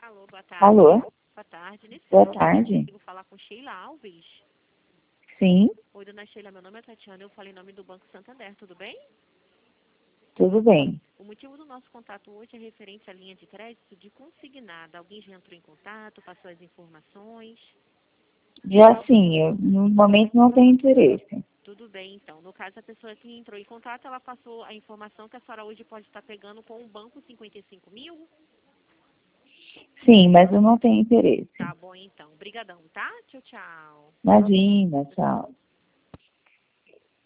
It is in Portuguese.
Alô, boa tarde. Alô? Boa tarde. Nesse Boa momento, tarde. eu consigo falar com Sheila Alves. Sim, Oi, dona Sheila, meu nome é Tatiana, eu falo em nome do Banco Santander, tudo bem? tudo bem. O motivo do nosso contato hoje é referente à linha de crédito de consignada. Alguém já entrou em contato, passou as informações? Já sim, eu no momento não tenho interesse. Tudo bem, então. No caso, a pessoa que entrou em contato, ela passou a informação que a senhora hoje pode estar pegando com o banco 55 mil? Sim, mas eu não tenho interesse. Tá bom, então. Obrigadão, tá? Tchau, tchau. Imagina, tchau.